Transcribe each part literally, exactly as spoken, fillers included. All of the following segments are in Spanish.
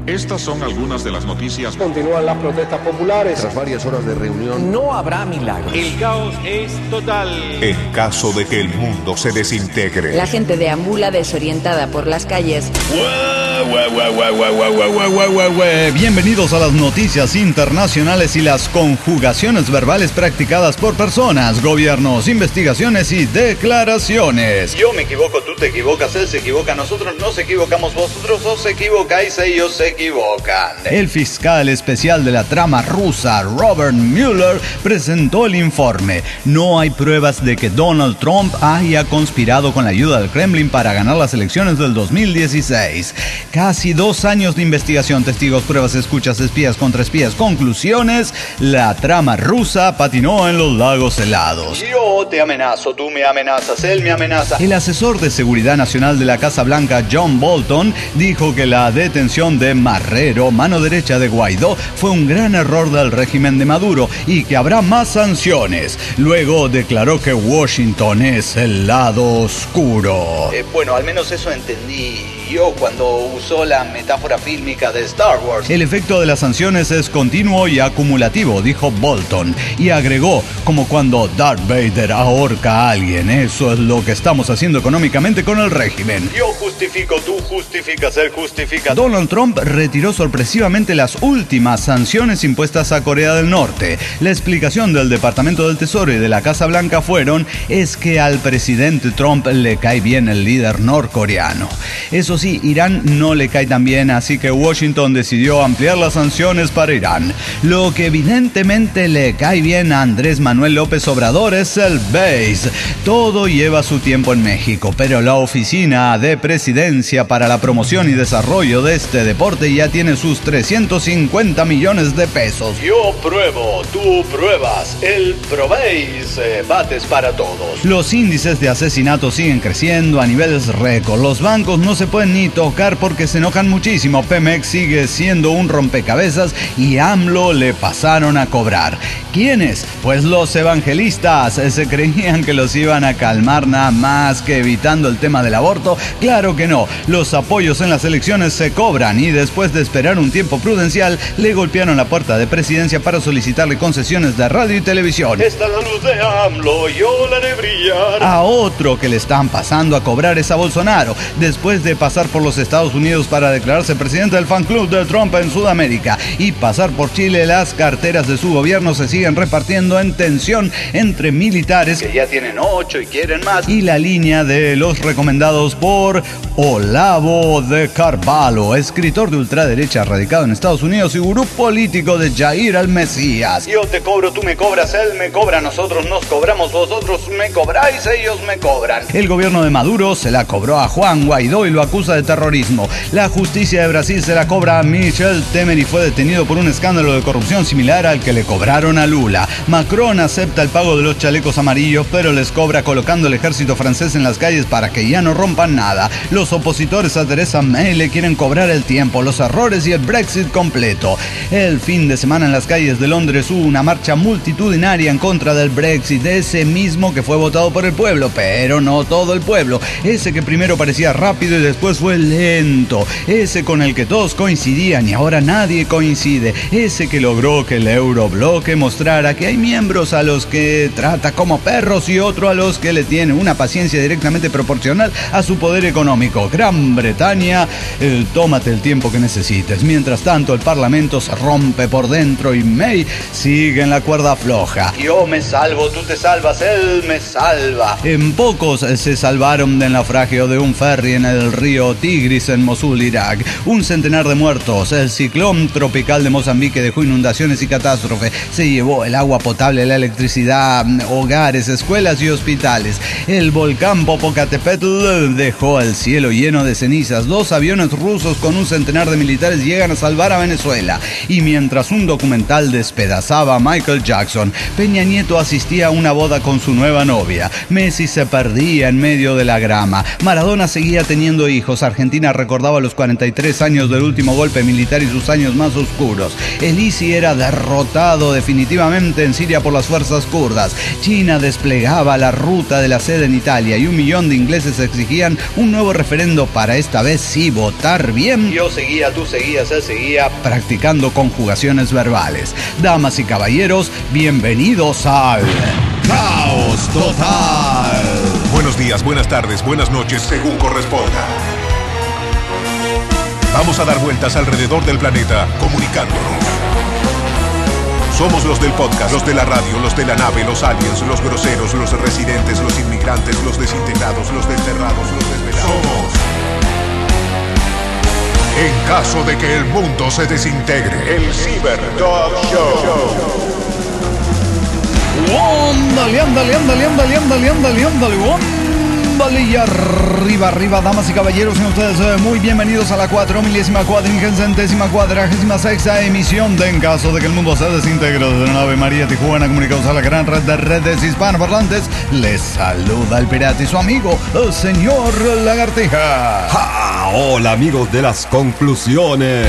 Estas son algunas de las noticias. Continúan las protestas populares. Tras varias horas de reunión, no habrá milagros. El caos es total. En caso de que el mundo se desintegre. La gente deambula desorientada por las calles. Bienvenidos a las noticias internacionales y las conjugaciones verbales practicadas por personas, gobiernos, investigaciones y declaraciones. Yo me equivoco, tú te equivocas, él se equivoca, nosotros nos equivocamos, vosotros os equivocáis, ellos se equivocan. El fiscal especial de la trama rusa, Robert Mueller, presentó el informe. No hay pruebas de que Donald Trump haya conspirado con la ayuda del Kremlin para ganar las elecciones del dos mil dieciséis. Casi dos años de investigación, testigos, pruebas, escuchas, espías contra espías, conclusiones. La trama rusa patinó en los lagos helados. Yo te amenazo, tú me amenazas, él me amenaza. El asesor de seguridad nacional de la Casa Blanca, John Bolton, dijo que la detención de Marrero, mano derecha de Guaidó, fue un gran error del régimen de Maduro y que habrá más sanciones. Luego declaró que Washington es el lado oscuro. Eh, bueno, al menos eso entendí yo cuando usó la metáfora fílmica de Star Wars. El efecto de las sanciones es continuo y acumulativo, dijo Bolton, y agregó, como cuando Darth Vader ahorca a alguien. Eso es lo que estamos haciendo económicamente con el régimen. Yo justifico, tú justificas, él justifica. Donald Trump retiró sorpresivamente las últimas sanciones impuestas a Corea del Norte. La explicación del Departamento del Tesoro y de la Casa Blanca fueron, es que al presidente Trump le cae bien el líder norcoreano. Eso sí, Irán no le cae tan bien, así que Washington decidió ampliar las sanciones para Irán. Lo que evidentemente le cae bien a Andrés Manuel López Obrador es el béis. Todo lleva su tiempo en México, pero la Oficina de Presidencia para la Promoción y Desarrollo de este deporte ya tiene sus trescientos cincuenta millones de pesos. Yo pruebo, tú pruebas, el probéis, eh, bates para todos. Los índices de asesinatos siguen creciendo a niveles récord. Los bancos no se pueden ni tocar porque se enojan muchísimo. Pemex sigue siendo un rompecabezas y AMLO le pasaron a cobrar. ¿Quiénes? Pues los evangelistas. Se creían que los iban a calmar nada más que evitando el tema del aborto. Claro que no. Los apoyos en las elecciones se cobran y después de esperar un tiempo prudencial le golpearon la puerta de presidencia para solicitarle concesiones de radio y televisión. Esta es la luz de AMLO, yo la haré brillar. A otro que le están pasando a cobrar es a Bolsonaro, después de pasar por los Estados Unidos para declararse presidente del fan club de Trump en Sudamérica y pasar por Chile. Las carteras de su gobierno se siguen repartiendo en tensión entre militares, que ya tienen ocho y quieren más, y la línea de los recomendados por Olavo de Carvalho, escritor de ultraderecha radicado en Estados Unidos y gurú político de Jair al Mesías. Yo te cobro, tú me cobras, él me cobra, nosotros nos cobramos, vosotros me cobráis, ellos me cobran. El gobierno de Maduro se la cobró a Juan Guaidó y lo acusa de terrorismo. La justicia de Brasil se la cobra a Michel Temer y fue detenido por un escándalo de corrupción similar al que le cobraron a Lula. Macron acepta el pago de los chalecos amarillos, pero les cobra colocando el ejército francés en las calles para que ya no rompan nada. Los opositores a Theresa May le quieren cobrar el tiempo, los errores y el Brexit completo. El fin de semana en las calles de Londres hubo una marcha multitudinaria en contra del Brexit, ese mismo que fue votado por el pueblo, pero no todo el pueblo. Ese que primero parecía rápido y después fue lento. Ese con el que todos coincidían y ahora nadie coincide. Ese que logró que el Eurobloque mostrara que hay miembros a los que trata como perros y otro a los que le tiene una paciencia directamente proporcional a su poder económico. Gran Bretaña, eh, tómate el tiempo que necesites. Mientras tanto, el Parlamento se rompe por dentro y May sigue en la cuerda floja. Yo me salvo, tú te salvas, él me salva. En pocos se salvaron del naufragio de un ferry en el río Tigris en Mosul, Irak. Un centenar de muertos. El ciclón tropical de Mozambique dejó inundaciones y catástrofe. Se llevó el agua potable, la electricidad, hogares, escuelas y hospitales. El volcán Popocatépetl dejó el cielo lleno de cenizas. Dos aviones rusos con un centenar de militares llegan a salvar a Venezuela. Y mientras un documental despedazaba a Michael Jackson, Peña Nieto asistía a una boda con su nueva novia. Messi se perdía en medio de la grama. Maradona seguía teniendo hijos. lejos, Argentina recordaba los cuarenta y tres años del último golpe militar y sus años más oscuros. El I S I era derrotado definitivamente en Siria por las fuerzas kurdas. China desplegaba la ruta de la seda en Italia y un millón de ingleses exigían un nuevo referendo para esta vez sí votar bien. Yo seguía, tú seguías, él seguía, practicando conjugaciones verbales. Damas y caballeros, bienvenidos al Caos Total. Buenos días, buenas tardes, buenas noches, según corresponda. Vamos a dar vueltas alrededor del planeta, comunicándonos. Somos los del podcast, los de la radio, los de la nave, los aliens, los groseros, los residentes, los inmigrantes, los desintegrados, los desterrados, los desvelados. Somos. En caso de que el mundo se desintegre, el Cyber Dog Show. Ándale, ándale, ándale, ándale, ándale, ándale, ándale, ándale, y arriba, arriba, damas y caballeros, sean ustedes eh, muy bienvenidos a la cuatro milésima cuadringentésima cuadragésima sexta emisión de En caso de que el mundo se desintegre desde la nave María Tijuana, comunicados a la gran red de redes hispanoparlantes. Les saluda el pirata y su amigo, el señor Lagartija. ¡Ja! Hola amigos de las conclusiones.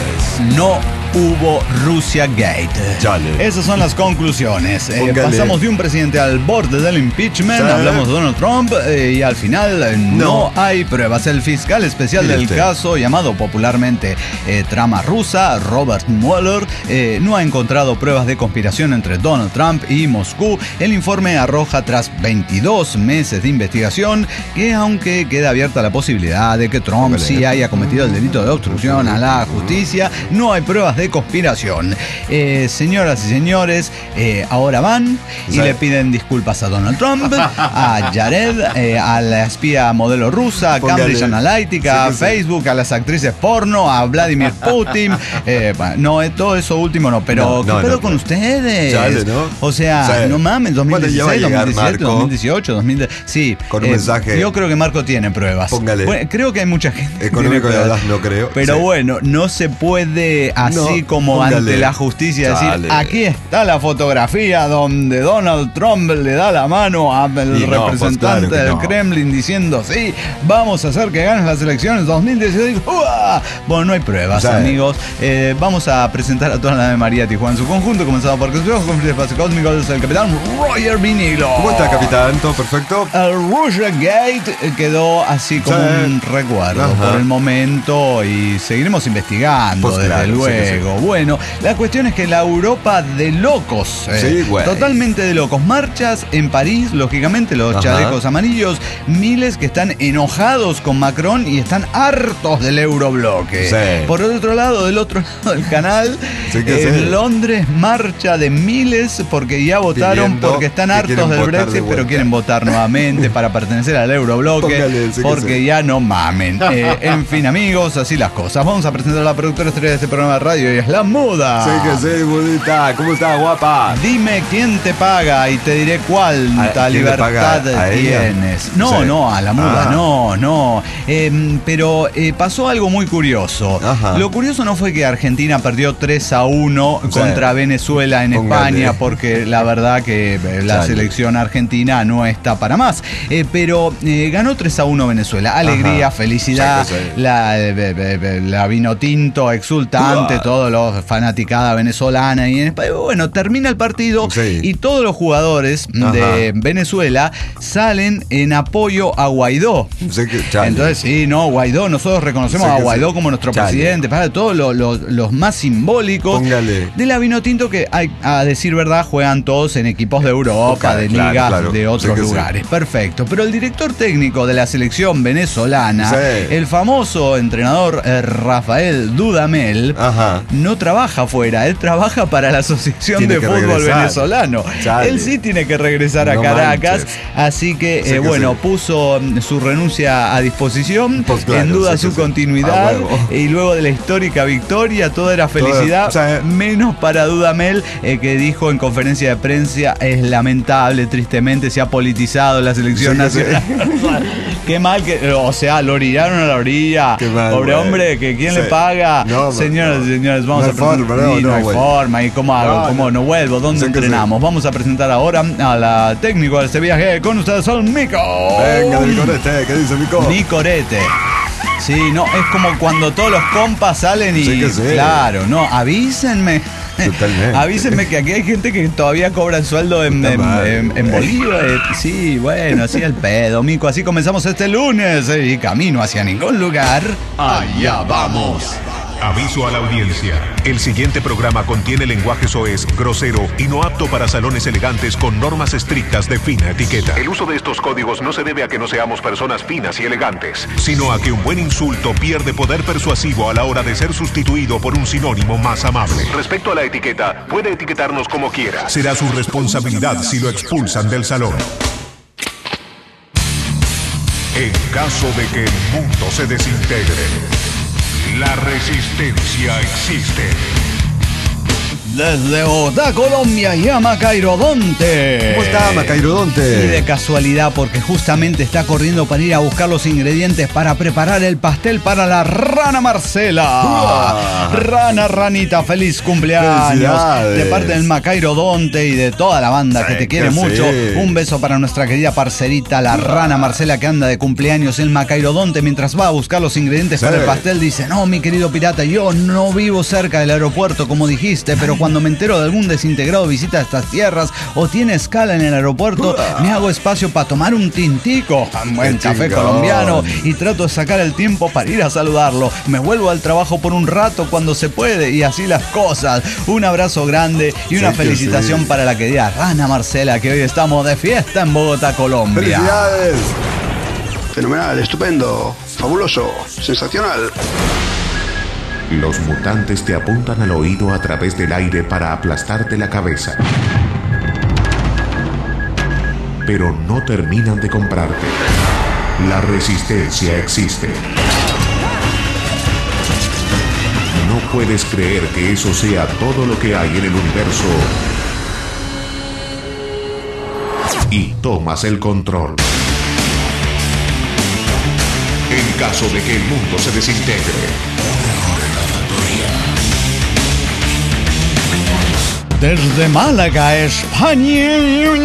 No hubo Rusia Gate. Chale. Esas son las conclusiones. Eh, pasamos de un presidente al borde del impeachment, Chale. Hablamos de Donald Trump eh, y al final eh, no. no hay pruebas. El fiscal especial del este? caso, llamado popularmente eh, trama rusa, Robert Mueller, eh, no ha encontrado pruebas de conspiración entre Donald Trump y Moscú. El informe arroja tras veintidós meses de investigación que, aunque queda abierta la posibilidad de que Trump Póngale. sí haya cometido el delito de obstrucción a la justicia, no hay pruebas de de conspiración. Eh, señoras y señores, eh, ahora van y sí. le piden disculpas a Donald Trump, a Jared, eh, a la espía modelo rusa, a Cambridge Analytica, sí, a Facebook, sí. a las actrices porno, a Vladimir Putin. Eh, no, todo eso último no, pero no, no, ¿qué pedo no, con no. ustedes? Chale, ¿no? O sea, sí. no mames, dos mil dieciséis, dos mil diecisiete, dos mil dieciocho, dos mil diez, sí. Con un eh, mensaje. Yo creo que Marco tiene pruebas. Póngale. Bueno, creo que hay mucha gente. Económico de verdad no creo. Pero sí. bueno, no se puede así no. como Póngale. ante la justicia Chale. decir, aquí está la fotografía donde Donald Trump le da la mano al y representante no, pues claro del no. Kremlin diciendo, sí, vamos a hacer que ganes las elecciones dos mil dieciséis. ¡Uah! Bueno, no hay pruebas, o sea, amigos. Eh, vamos a presentar a toda la nave María Tijuana en su conjunto, comenzado por el espacio cósmico, es el capitán Roger Vinilo. ¿Cómo está, capitán? ¿Todo perfecto? El Russia Gate quedó así como sí. un recuerdo Ajá. por el momento y seguiremos investigando, pues desde claro, luego. Sí, sí. Bueno, la cuestión es que la Europa de locos, eh, sí, totalmente de locos, marchas en París, lógicamente los Ajá. chalecos amarillos, miles que están enojados con Macron y están hartos del eurobloque. Sí. Por el otro lado, del otro lado del canal, sí en sí. Londres, marcha de miles porque ya votaron, Pidiendo porque están hartos del Brexit, de pero quieren votar nuevamente para pertenecer al eurobloque, Póngale, sí porque sí. ya no mamen. Eh, en fin, amigos, así las cosas. Vamos a presentar a la productora estrella de este programa de radio y es la Muda. Sí que sí, Mudita. ¿Cómo estás, guapa? Dime quién te paga y te diré cuánta libertad tienes. No, sí. no, a la Muda, ah. no, no. Eh, pero eh, pasó algo muy curioso. Ajá. Lo curioso no fue que Argentina perdió tres a uno sí. contra Venezuela en Póngale. España, porque la verdad que la Chale. selección argentina no está para más. Eh, pero eh, ganó tres a uno Venezuela. Alegría, Ajá. felicidad, sí, sí. La, la vino tinto, exultante, Uah. todos los fanaticada venezolana y en España. Bueno, termina el partido sí. y todos los jugadores Ajá. de Venezuela salen en apoyo a Guaidó. Sí que, Entonces, sí, no, Guaidó, nosotros reconocemos sí a Guaidó sí. como nuestro Chale. presidente, para todos los, los, los más simbólicos Póngale. de la vinotinto que, hay, a decir verdad, juegan todos en equipos de Europa, okay, de claro, ligas claro. de otros sí lugares. Sí. Perfecto. Pero el director técnico de la selección venezolana, sí. el famoso entrenador eh, Rafael Dudamel, Ajá. no trabaja afuera, él trabaja para la Asociación tiene de Fútbol regresar. Venezolano. Chale. Él sí tiene que regresar a no Caracas, manches. así que, eh, que bueno, sí. puso su renuncia a disposición, pues claro, en duda su sí. continuidad, ah, y luego de la histórica victoria, todo era felicidad, todo, o sea, menos para Dudamel, eh, que dijo en conferencia de prensa, es lamentable, tristemente se ha politizado la selección sí, nacional. Sí. Qué mal que, o sea, lo orillaron a la orilla. Mal, Pobre güey. hombre, que quién sí. le paga. No, Señoras no. y señores, vamos no a presentar. Forma, no, sí, no, no hay güey. forma. ¿Y cómo hago? No, ¿Cómo no, no vuelvo? ¿Dónde sí entrenamos? Sí. Vamos a presentar ahora a la técnico de este viaje con ustedes, son Mico. Venga, del Corete, ¿qué dice Mico? Micorete. Sí, no, es como cuando todos los compas salen y... Sí que sí. Claro, no, avísenme. Totalmente. Avísenme que aquí hay gente que todavía cobra el sueldo en, en, en, en Bolívar. Sí, bueno, así el pedo, mico. Así comenzamos este lunes eh, y camino hacia ningún lugar. Allá vamos. Aviso a la audiencia. El siguiente programa contiene lenguaje soez, grosero y no apto para salones elegantes con normas estrictas de fina etiqueta. El uso de estos códigos no se debe a que no seamos personas finas y elegantes, sino a que un buen insulto pierde poder persuasivo a la hora de ser sustituido por un sinónimo más amable. Respecto a la etiqueta, puede etiquetarnos como quiera. Será su responsabilidad si lo expulsan del salón. En caso de que el mundo se desintegre, la resistencia existe. Desde Bogotá, Colombia, y a Macairodonte. ¿Cómo está, Macairodonte? Y de casualidad, porque justamente está corriendo para ir a buscar los ingredientes para preparar el pastel para la rana Marcela. ¡Uah! Rana, ranita, feliz cumpleaños. De parte del Macairodonte y de toda la banda sí, que te quiere que mucho. Sí. Un beso para nuestra querida parcerita, la rana Marcela, que anda de cumpleaños. El Macairodonte, mientras va a buscar los ingredientes sí. para el pastel, dice: no, mi querido pirata, yo no vivo cerca del aeropuerto, como dijiste, pero cuando me entero de algún desintegrado visita estas tierras o tiene escala en el aeropuerto, uh, me hago espacio para tomar un tintico, un buen café chingón. colombiano, y trato de sacar el tiempo para ir a saludarlo. Me vuelvo al trabajo por un rato cuando se puede, y así las cosas. Un abrazo grande y una sí, felicitación sí. para la querida rana Marcela, que hoy estamos de fiesta en Bogotá, Colombia. ¡Felicidades! Fenomenal, estupendo, fabuloso, sensacional. Los mutantes te apuntan al oído a través del aire para aplastarte la cabeza. Pero no terminan de comprarte. La resistencia existe. No puedes creer que eso sea todo lo que hay en el universo. Y tomas el control. En caso de que el mundo se desintegre. Desde Málaga, España,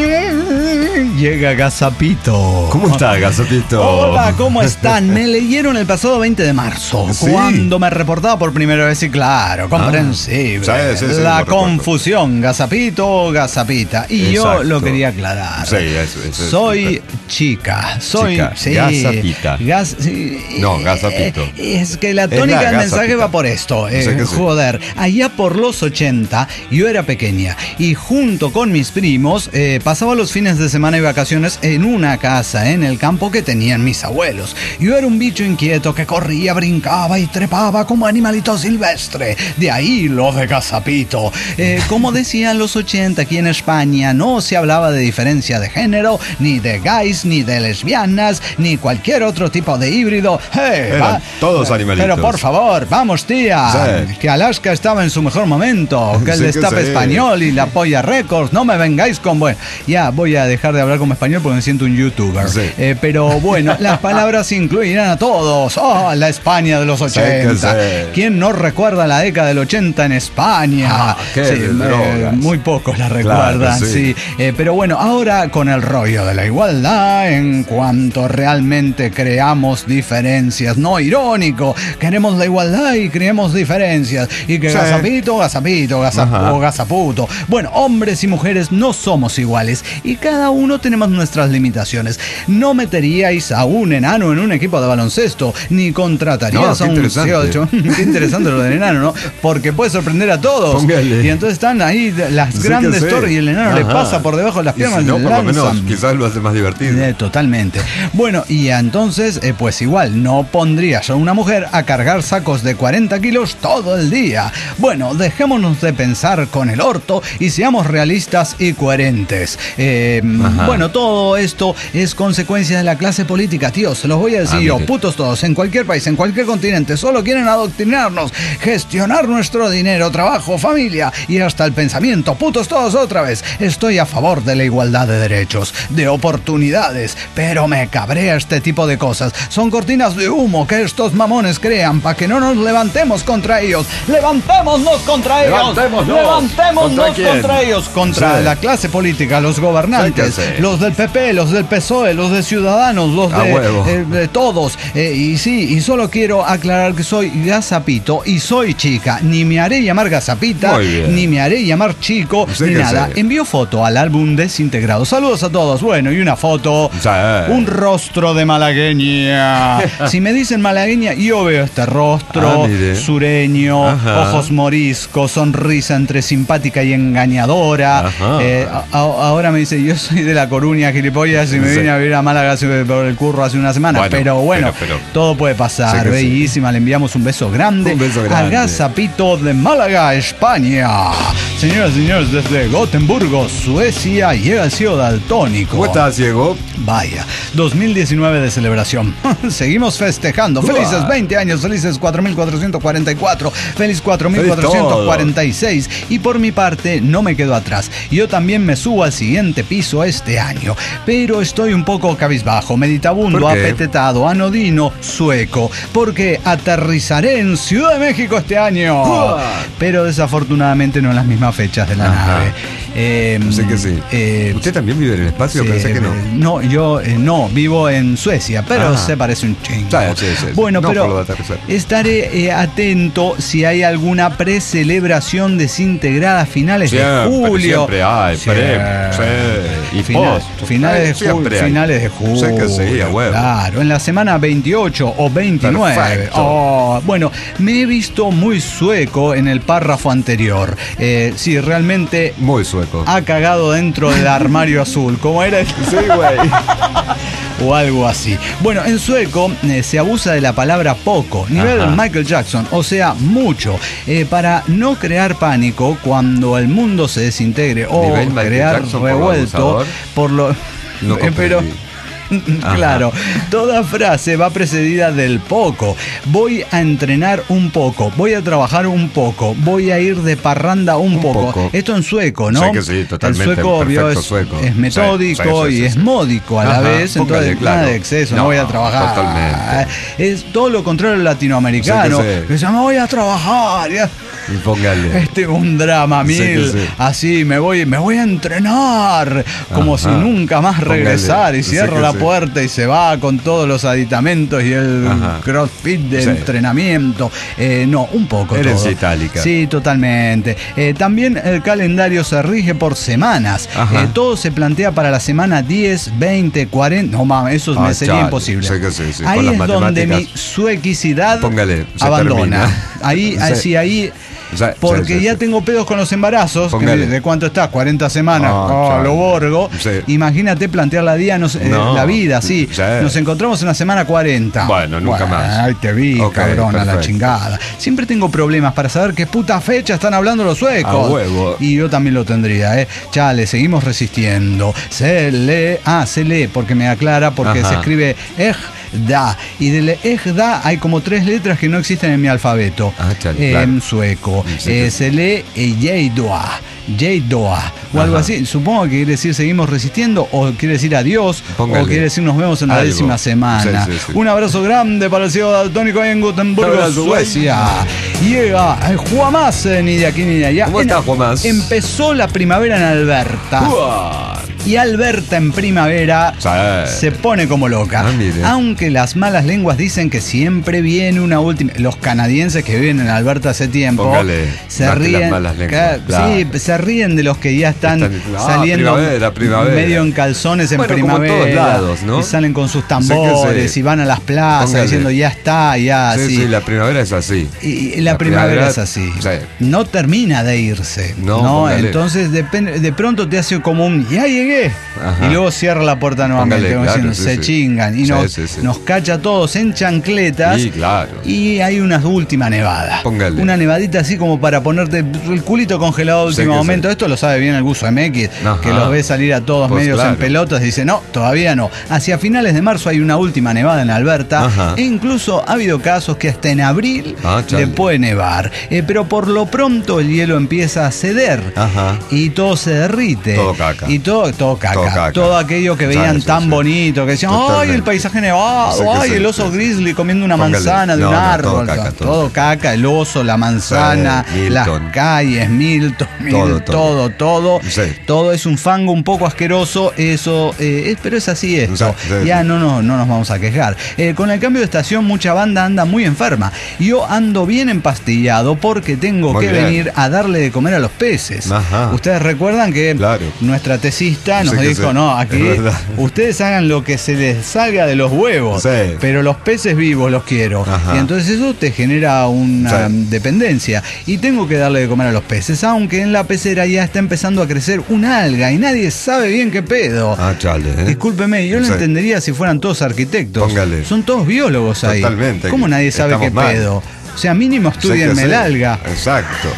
llega Gazapito. ¿Cómo está, Gazapito? Hola, ¿cómo están? Me leyeron el pasado veinte de marzo, ¿sí? Cuando me reportaba por primera vez, y claro, comprensible. Ah, sí, sí, sí, la confusión, Gazapito, Gazapita. Y exacto. Yo lo quería aclarar. Sí, eso, eso, soy eso. chica, soy... Chica. Sí, Gazapita. Gas, sí, no, Gazapito. Eh, es que la tónica del mensaje va por esto. Eh, sí joder, sí. Allá por los ochenta, yo era pequeño. Y junto con mis primos eh, pasaba los fines de semana y vacaciones en una casa en el campo que tenían mis abuelos. Yo era un bicho inquieto que corría, brincaba y trepaba como animalito silvestre. De ahí lo de Gazapito. Eh, como decían los ochenta, aquí en España no se hablaba de diferencia de género, ni de gays, ni de lesbianas, ni cualquier otro tipo de híbrido. Hey, Eran va, todos animalitos. Pero por favor, vamos tía, sí. Que Alaska estaba en su mejor momento, que el sí, destape que sí. español y la Polla Records, no me vengáis con... Bueno, ya voy a dejar de hablar como español porque me siento un youtuber. Sí. Eh, pero bueno, las palabras incluirán a todos. Oh, la España de los ochenta. Sí, ¿quién no recuerda la década del ochenta en España? Ah, qué sí, eh, muy pocos la recuerdan, claro, sí. sí. Eh, pero bueno, ahora con el rollo de la igualdad, en cuanto realmente creamos diferencias, no irónico, queremos la igualdad y creemos diferencias. Y que sí. Gazapito, Gazapito, Gazapo, Gazapu. Bueno, hombres y mujeres no somos iguales y cada uno tenemos nuestras limitaciones. No meteríais a un enano en un equipo de baloncesto, ni contratarías no, a un interesante. Qué interesante lo del enano, ¿no? Porque puede sorprender a todos. Póngale. Y entonces están ahí las sí grandes torres y el enano Ajá. le pasa por debajo de las piernas. Y si no, por lo menos quizás lo hace más divertido. Eh, totalmente. Bueno, y entonces, eh, pues igual, no pondrías a una mujer a cargar sacos de cuarenta kilos todo el día. Bueno, dejémonos de pensar con el orto y seamos realistas y coherentes. Eh, bueno, todo esto es consecuencia de la clase política, tío. Se los voy a decir ah, yo, putos todos, en cualquier país, en cualquier continente, solo quieren adoctrinarnos, gestionar nuestro dinero, trabajo, familia y hasta el pensamiento. Putos todos otra vez. Estoy a favor de la igualdad de derechos, de oportunidades, pero me cabrea este tipo de cosas. Son cortinas de humo que estos mamones crean para que no nos levantemos contra ellos. ¡Levantémonos contra ellos! ¡Levantémonos! ¡Levantémonos! Somos ¿Contra dos quién? contra ellos, contra Sí. la clase política, los gobernantes, Sí, que sí. los del P P, los del P S O E, los de Ciudadanos, los A de, huevo. eh, de todos. Eh, y sí, y solo quiero aclarar que soy gazapito y soy chica. Ni me haré llamar gazapita, Muy bien. ni me haré llamar chico, Sí ni que nada. sí. Envío foto al álbum Desintegrado. Saludos a todos. Bueno, y una foto, Sí. un rostro de malagueña. Si me dicen malagueña, yo veo este rostro Ah, mire. sureño, Ajá. ojos moriscos, sonrisa entre simpática y engañadora. Ajá. Eh, a- a- ahora me dice, yo soy de La Coruña, gilipollas, y me Sí. vine a vivir a Málaga hace- por el curro hace una semana. Bueno, pero bueno, pero- pero- todo puede pasar. Sí que sí. Bellísima, le enviamos un beso grande, Un beso a grande. Gazapito de Málaga, España. Señoras y señores, desde Gotemburgo, Suecia, llega el cielo daltónico. ¿Cómo estás, Diego? Vaya, dos mil diecinueve de celebración. Seguimos festejando. Felices veinte años, felices cuatro mil cuatrocientos cuarenta y cuatro, feliz cuatro mil cuatrocientos cuarenta y seis. Y por mi parte, no me quedo atrás. Yo también me subo al siguiente piso este año. Pero estoy un poco cabizbajo, meditabundo, ¿Por qué? apetetado, anodino, sueco. Porque aterrizaré en Ciudad de México este año. ¡Uah! Pero desafortunadamente no en las mismas fechas de la Ajá. nave. Eh, Sé que sí. eh, ¿Usted también vive en el espacio? Sí, Pensé que no. eh, No, yo eh, no, vivo en Suecia, pero Ah. se parece un chingo. Sí, sí, sí, sí. Bueno, No por lo pero de aterrizar. estaré eh, atento si hay alguna precelebración desintegrada a finales Siempre, de julio. siempre hay, pre, sí. Y Final- post. finales, de Ay, julio, siempre hay. finales de julio. Sé que sí, a huevo. Claro, en la semana veintiocho o veintinueve. Perfecto. Oh, bueno, me he visto muy sueco en el párrafo anterior. Eh, sí, realmente Muy sueco. ha cagado dentro del armario azul. ¿Cómo era? Sí, güey. O algo así. Bueno, en sueco eh, se abusa de la palabra poco, nivel Ajá. Michael Jackson, o sea, mucho, eh, para no crear pánico cuando el mundo se desintegre o Nivel Michael crear Jackson por lo revuelto abusador. por lo... No Eh, pero... comprendí. Claro, toda frase va precedida del poco. Voy a entrenar un poco, voy a trabajar un poco, voy a ir de parranda un, Un poco. poco. Esto en sueco, ¿no? Sé que sí, totalmente, El sueco, obvio, perfecto es, sueco. es metódico Sí, sí, sí, y sí, es sí. módico a la Ajá, vez, póngale, entonces claro. nada de exceso, no, No, voy a trabajar. totalmente. Es todo lo contrario al latinoamericano. Sé que sí. Que dice, me voy a trabajar. ya. Y póngale. Este es un drama Sé que mil, sí. así me voy, me voy a entrenar, como Ajá. si nunca más Póngale. regresar y Sé cierra que la sí. puerta y se va con todos los aditamentos y el Ajá. crossfit de Sí. entrenamiento. Eh, no, un poco Herencia todo. itálica. Sí, totalmente. Eh, también el calendario se rige por semanas. Ajá. Eh, todo se plantea para la semana diez, veinte, cuarenta. No mames, eso Ah, me sería chale. imposible. Sé que sí, sí, Ahí con las es donde mi matemáticas. suequicidad Póngale, se abandona. termina. Ahí, Sí. así, ahí. Sí, Porque sí, sí, ya sí. tengo pedos con los embarazos. que Póngale. ¿De cuánto está? cuarenta semanas. Ah, Oh, chale. lo borgo. Sí. Imagínate plantear la, día, nos- eh, No. la vida, sí. Sí. Nos encontramos en la semana cuarenta. Bueno, nunca más. Ay, te vi, Ok, cabrón, a la perfecto. chingada. Siempre tengo problemas para saber qué puta fecha están hablando los suecos. A huevo. Y yo también lo tendría, ¿eh? Chale, seguimos resistiendo. Se lee, ah, se lee, porque me aclara, porque Ajá. se escribe Ejda. Y del Ejda hay como tres letras que no existen en mi alfabeto. Ah, chale, eh, claro. En sueco. Sí, Eh, sí. se lee eh, Yeidoa. Yeidoa. O algo Ajá. así. Supongo que quiere decir seguimos resistiendo, o quiere decir adiós, Póngale. o quiere decir nos vemos en la Algo. décima semana. Sí, sí, sí. Un abrazo grande para el ciego daltónico en Gotemburgo, Abrazo, güey. Suecia. Llega eh, Juamás, eh, ni de aquí ni de allá. ¿Cómo En- está, Juamás? Empezó la primavera en Alberta. Uah. Y Alberta en primavera Sí. se pone como loca. Ah, mire. Aunque las malas lenguas dicen que siempre viene una última. Los canadienses que viven en Alberta hace tiempo Póngale, se más que las ríen. malas lenguas, Ca- claro. Sí, se ríen de los que ya están, Están- ah, saliendo primavera, primavera. medio en calzones en Bueno, como en primavera. todos lados, ¿no? Y salen con sus Sé que tambores sí. y van a las plazas Póngale. diciendo ya está, ya Sí, así. sí, la primavera es así. Y y la, primavera, es así. Sí. No termina de irse. No, No, póngale. entonces depende- de pronto te hace como un ya llegué. Ajá. Y luego cierra la puerta nuevamente. Póngale, como claro, diciendo, sí, se sí. chingan. Y Sí, nos, sí, sí. nos cacha a todos en chancletas. Sí, claro. Y hay una última nevada. Póngale. Una nevadita así como para ponerte el culito congelado a Sé último que momento. sí. Esto lo sabe bien el buzo M X, Ajá. que los ve salir a todos Pues medios en claro. pelotas. Dice, no, todavía no. Hacia finales de marzo hay una última nevada en Alberta. Ajá. E incluso ha habido casos que hasta en abril Ah, chale. le puede nevar. Eh, pero por lo pronto el hielo empieza a ceder. Ajá. Y todo se derrite. Todo caca. Y todo, todo caca. Todo caca. Todo aquello que veían Sí, sí, tan sí. bonito, que decían, Totalmente. ay, el paisaje nevado, Sí, que ay, sí, el oso sí, sí. grizzly comiendo una Póngale. manzana de No, un no, árbol. todo caca, todo, todo. caca, el oso, la manzana, Sí, las Milton. calles, Milton, Todo, Milton, todo, todo. Sí. Todo es un fango un poco asqueroso, eso, eh, es- pero es así esto. Sí, sí, ya sí. no, no, no nos vamos a quejar. Eh, con el cambio de estación, mucha banda anda muy enferma. Yo ando bien empastillado porque tengo Muy que bien. venir a darle de comer a los peces. Ajá. Ustedes recuerdan que Claro. nuestra tesista nos Sí que dijo, sí, no, es aquí verdad. ustedes hagan lo que se les salga de los huevos, Sí. pero los peces vivos los quiero. Ajá. Y entonces eso te genera una Sí. dependencia. Y tengo que darle de comer a los peces, aunque en la pecera ya está empezando a crecer una alga y nadie sabe bien qué pedo. Ah, chale. ¿eh? Discúlpeme, yo lo Sí. entendería si fueran todos arquitectos. Póngale. Son todos biólogos ahí. Totalmente. ¿Cómo nadie sabe Estamos qué mal. pedo? O sea, mínimo Sé que estudienme sí. el alga. Exacto.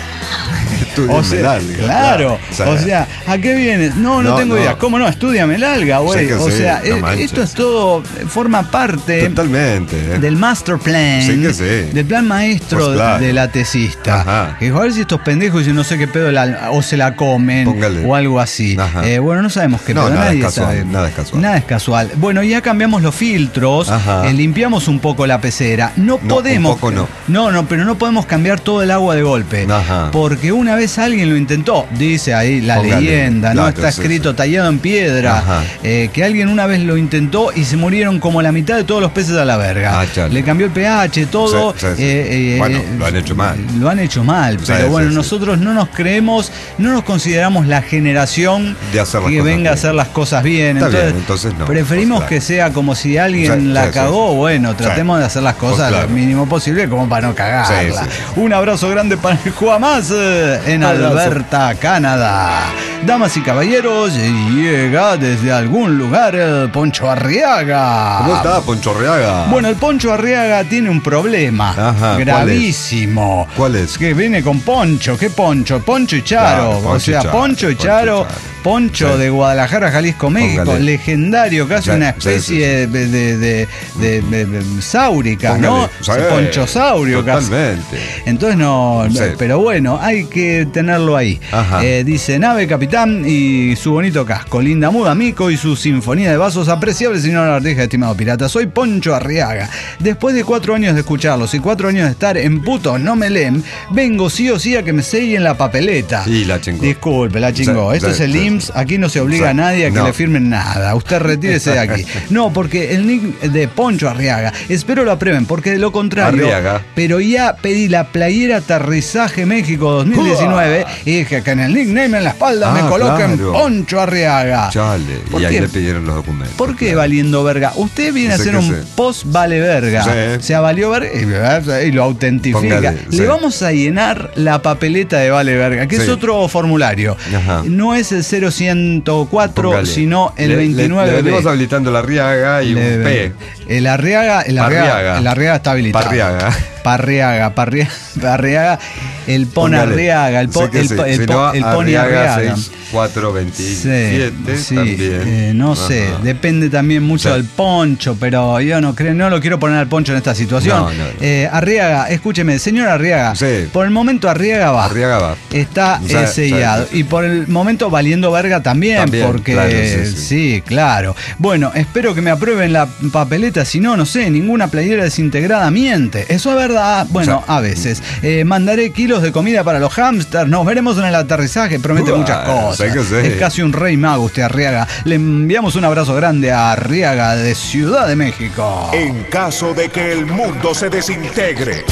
O Estudienme el sea, alga. claro, o sea, ¿a qué vienes? No, no, No, tengo no. idea. ¿Cómo no? Estúdiame el alga, güey. Sé que O sí, sea, no eh, manches. esto es todo, eh, forma parte Totalmente. ¿eh? del master plan, Sí que sí. del plan maestro Pues claro. de la tesista. Ajá. Que dijo, a ver si estos pendejos y no sé qué pedo el alma, o se la comen Póngale. o algo así. Ajá. Eh, bueno, no sabemos qué No, pedo, nada es nadie casual, sabe. nada es casual. Nada es casual. Bueno, ya cambiamos los filtros, Ajá. eh, limpiamos un poco la pecera. No, No, podemos. un poco no. No, no, pero no podemos cambiar todo el agua de golpe. Ajá. Porque una vez alguien lo intentó, dice ahí la Póngale, leyenda, ¿no? claro, Está sí, escrito sí. tallado en piedra, Ajá. eh, que alguien una vez lo intentó y se murieron como la mitad de todos los peces a la verga. Ah, chale. Le cambió el pH, todo. Sí, sí, sí. eh, eh, Bueno, eh, lo han hecho mal. Lo han hecho mal, Sí, pero sí, bueno, sí. nosotros no nos creemos, no nos consideramos la generación De hacer las que cosas venga a bien. hacer las cosas bien. Está entonces, bien, entonces no. preferimos Pues claro. que sea como si alguien Sí, la sí, cagó. sí. Bueno, tratemos Sí. de hacer las Pues cosas claro. lo mínimo posible como para no cagarla. Sí, sí. Un abrazo grande para el Juamás eh, en Abrazo. Alberta, Canadá. Damas y caballeros, llega desde algún lugar el Poncho Arriaga. ¿Cómo está, Poncho Arriaga? Bueno, el Poncho Arriaga tiene un problema Ajá, ¿cuál es? gravísimo. ¿Cuál es? Que viene con Poncho. ¿Qué Poncho? Poncho y Charo. Claro, o Poncho y sea, Charo, Poncho y Poncho y Charo. Charo. Poncho Sí. de Guadalajara, Jalisco, México. Póngale. Legendario, casi Sí, una sí, especie sí, sí. De, de, de, de- de- de- de sáurica, ¿no? Póngale. Sí, Ponchosaurio, casi. Totalmente. Entonces no, Sí. pero bueno, hay que tenerlo ahí. Ajá. Eh, dice nave, capitán y su bonito casco, linda muda, mico y su sinfonía de vasos apreciables y no la artija, estimado pirata. Soy Poncho Arriaga. Después de cuatro años de escucharlos y cuatro años de estar en putos no me leen, vengo sí o sí a que me sellen la papeleta. Y la chingó. Disculpe, la chingó. Sí, Esto sí, es el sí. I M S S, aquí no se obliga Sí. a nadie a que No. le firmen nada. Usted retírese de aquí. No, porque el nick de Poncho Arriaga, espero lo aprueben, porque de lo contrario. Arriaga. Pero ya pedí la playera Aterrizaje México dos mil diecinueve y dije que en el nickname en la espalda Ah, me coloquen claro. Poncho Arriaga. Chale. ¿Por Y ahí qué? le pidieron los documentos. ¿Por qué claro. valiendo verga? Usted viene a Sí hacer que un sí. post vale verga. Sí. O sea, valió verga y, y lo autentifica. Póngale, Le sí. vamos a llenar la papeleta de vale verga, que es Sí. otro formulario. Ajá. No es el cero ciento cuatro, Póngale. sino el Le- le- veintinueve. Le venimos habilitando la Arriaga y Le- un P. El Arriaga, el Arriaga, Parriaga. el Arriaga está habilitado. Parriaga. Parriaga, Parriaga, Parriaga, el Pon Póngale. Arriaga, el, po, Sí que el, sí. po- el, Si po- no, el Pony Arriaga Arriaga. seis cuatro veintisiete Sí, sí, también. eh, no sé, Ajá. depende también mucho Sí. del poncho, pero yo no creo, no lo quiero poner al poncho en esta situación. No, no, no. Eh, Arriaga, escúcheme, señor Arriaga, Sí. por el momento Arriaga va. Arriaga va. Está Sí, eh, sí, sellado. sí. Y por el momento valiendo verga también, También, porque claro, sí, sí. sí, claro. Bueno, espero que me aprueben la papeleta, si no, no sé, ninguna playera desintegrada miente. Eso es verdad, bueno, Sí. a veces. Eh, mandaré kilos de comida para los hamsters, nos veremos en el aterrizaje, promete Uah, muchas cosas. sé que sí. Es casi un rey mago usted, Arriaga. Le enviamos un abrazo grande a Arriaga de Ciudad de México. En caso de que el mundo se desintegre.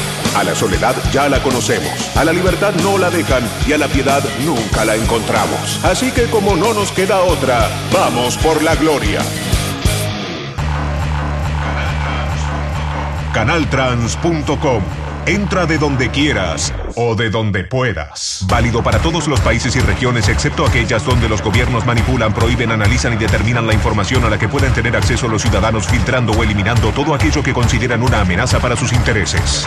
A la soledad ya la conocemos, a la libertad no la dejan y a la piedad nunca la encontramos. Así que como no nos queda otra, vamos por la gloria. Canaltrans punto com. Entra de donde quieras o de donde puedas. Válido para todos los países y regiones excepto aquellas donde los gobiernos manipulan, prohíben, analizan y determinan la información a la que pueden tener acceso los ciudadanos, filtrando o eliminando todo aquello que consideran una amenaza para sus intereses.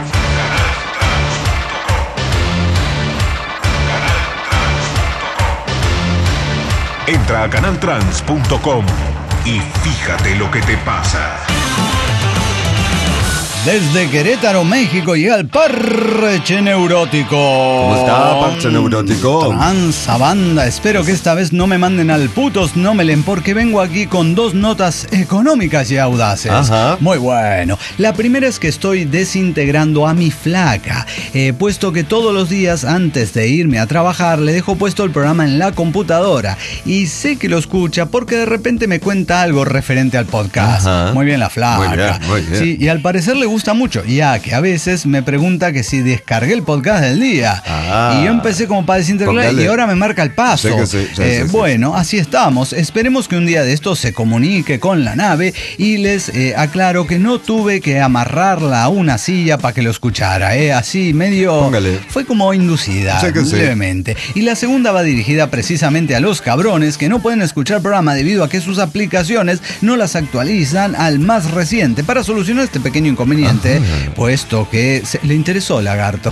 Entra a Canaltrans punto com y fíjate lo que te pasa. Desde Querétaro, México, llega el Parche Neurótico. ¿Cómo está, Parche Neurótico? Tranza banda, espero que esta vez no me manden al putos, no me leen, porque vengo aquí con dos notas económicas y audaces. Ajá. Muy bueno. La primera es que estoy desintegrando a mi flaca, eh, puesto que todos los días antes de irme a trabajar le dejo puesto el programa en la computadora y sé que lo escucha porque de repente me cuenta algo referente al podcast. Ajá. Muy bien la flaca. Muy bien, muy bien. Sí, y al parecer le gusta mucho, ya que a veces me pregunta que si descargué el podcast del día. Ah. Y yo empecé como para desintegrar y ahora me marca el paso. Sí que sí, sí, eh, sí, sí. Bueno, así estamos. Esperemos que un día de estos se comunique con la nave y les eh, aclaro que no tuve que amarrarla a una silla para que lo escuchara. Eh, así medio... Póngale. Fue como inducida, Sí que sí. levemente. Y la segunda va dirigida precisamente a los cabrones que no pueden escuchar el programa debido a que sus aplicaciones no las actualizan al más reciente. Para solucionar este pequeño inconveniente, Ajá. puesto que se, le interesó, Lagarto.